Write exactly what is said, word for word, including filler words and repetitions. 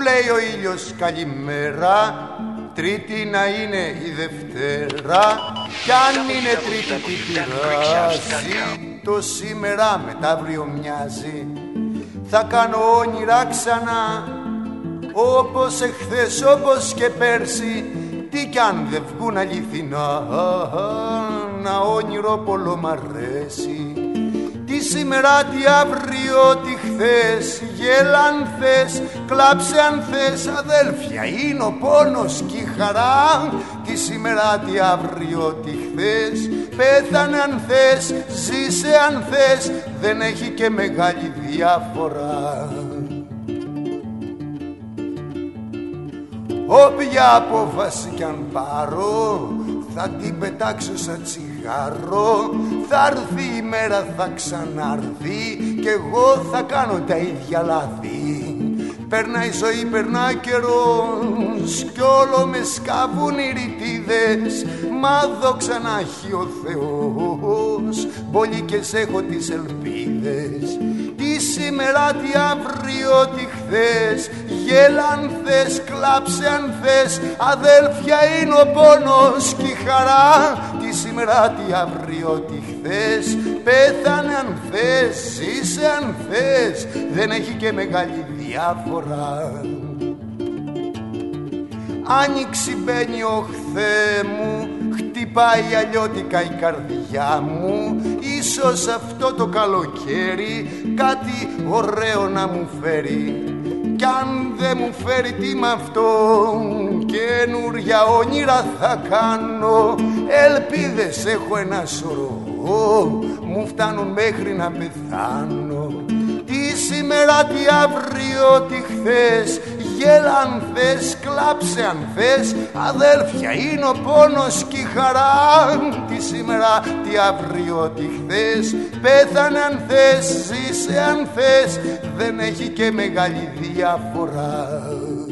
λέει ο ήλιος καλημέρα, Τρίτη να είναι η Δευτέρα, κι αν είναι Τρίτη τι πειράζει, το σήμερα με τ' αύριο μοιάζει. Θα κάνω όνειρα ξανά, όπως εχθές, όπως και πέρσι, τι κι αν δεν βγουν αληθινά, να όνειρο πολλό μ' αρέσει. Τι σήμερα, τι αύριο, τι χθες, γέλα αν θες, κλάψε αν θες, αδέλφια, είναι ο πόνος κι η χαρά. Τι σήμερα, τι αύριο, τι χθες, πέθανε αν θες, ζήσε αν θες, δεν έχει και μεγάλη διαφορά. Όποια απόφαση κι αν πάρω, θα την πετάξω σαν τσιγάρο. Θα έρθει η μέρα, θα ξαναρθεί, κι εγώ θα κάνω τα ίδια λάθη. Περνάει η ζωή, περνά καιρός, κι όλο με σκάβουν οι ρητίδες. Μα δόξα να έχει ο Θεός, μπολικές έχω τις ελπίδες. Τι σήμερα, τι αύριο, τι χθες, γέλα αν θες, κλάψε αν θες, αδέλφια, είναι ο πόνος κι η χαρά. Τι σήμερα, τι αύριο, τι χθες, πέθανε αν θες, ζήσε αν θες, δεν έχει και μεγάλη διάφορα. Άνοιξη μπαίνει οχθέ μου, χτυπάει αλλιώτικα η καρδιά μου. Ίσως αυτό το καλοκαίρι κάτι ωραίο να μου φέρει. Κι αν δεν μου φέρει, τι μ' αυτό, καινούρια όνειρα θα κάνω. Ελπίδες έχω ένα σωρό, μου φτάνουν μέχρι να πεθάνω. Τι σήμερα, τι αύριο, τι χθες, γέλα αν θες, κλάψε αν θες, αδέλφια, είναι ο πόνος κι η χαρά. Τι σήμερα, τι αύριο, τι χθες, πέθανε αν θες, ζήσε αν θες, δεν έχει και μεγάλη διαφορά.